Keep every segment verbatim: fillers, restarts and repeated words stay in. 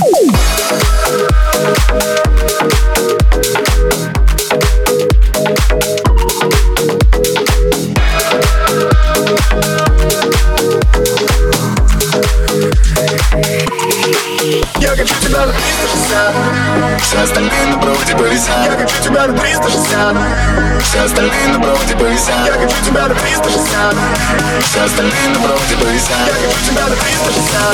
Я хочу тебя на триста шестьдесят, все остальные на проводе повисят. Я хочу тебя на триста шестьдесят, все остальные на проводе повисят. Я хочу тебя на триста шестьдесят, все остальные на проводе повисят. Я хочу тебя на триста шестьдесят.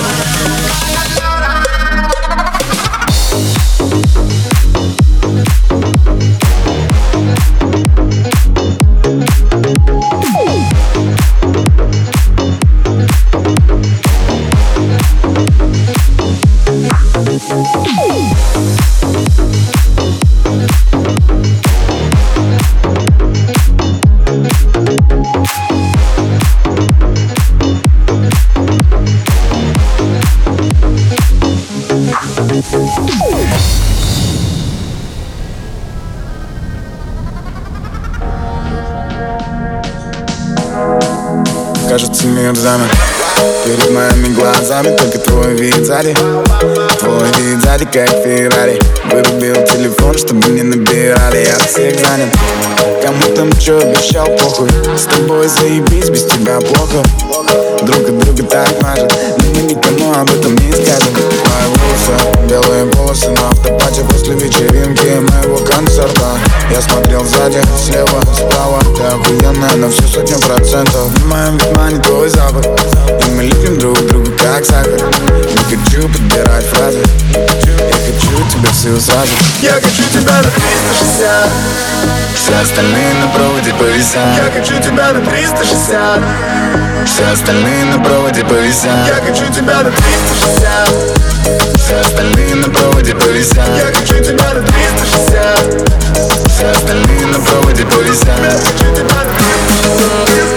Кажется, мир замер перед моими глазами, только твой вид сзади. Твой вид сзади, как Феррари. Вырубил телефон, чтобы не набирали. Я всех занят, кому там чё обещал, похуй. С тобой заебись, без тебя плохо. Друг от друга так мажет, но мы никому об этом не скажем. Мои волосы, белые волосы на автопате после вечеринки моего концерта. Я смотрел сзади, слева, справа. Ты охуенная на всю сотню процентов. В моем внимании твой запах, и мы липнем друг к другу как сахар. Не хочу подбирать фразы, я хочу тебя всю сразу. Я хочу тебя на триста шестьдесят, все остальные на проводе повисят. я хочу тебя на триста шестьдесят, все остальные на проводе повисят. я хочу тебя на триста шестьдесят, все остальные на проводе повисят. я хочу тебя на триста шестьдесят, все остальные на проводе повисят. я хочу тебя на триста шестьдесят.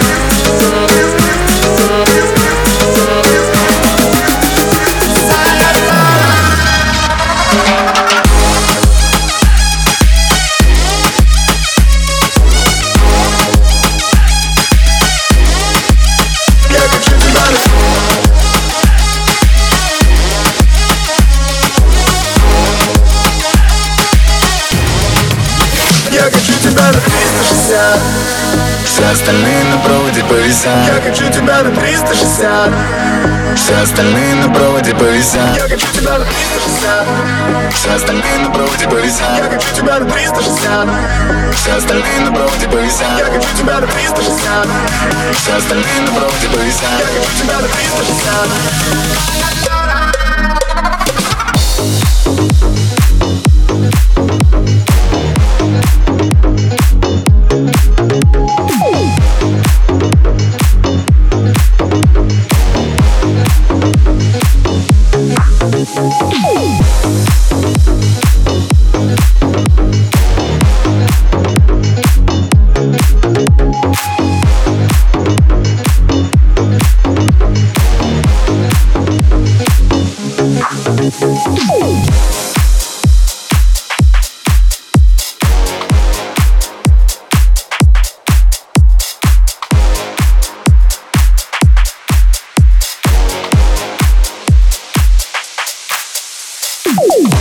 Я хочу тебя на триста шестьдесят, все остальные на проводе повисят. я хочу тебя на триста шестьдесят, все остальные на проводе повисят. я хочу тебя на триста шестьдесят, все остальные на проводе повисят. я хочу тебя на триста шестьдесят, все остальные на проводе повисят. я хочу тебя на триста шестьдесят, все остальные на проводе повисят. я хочу тебя на триста шестьдесят. Woo!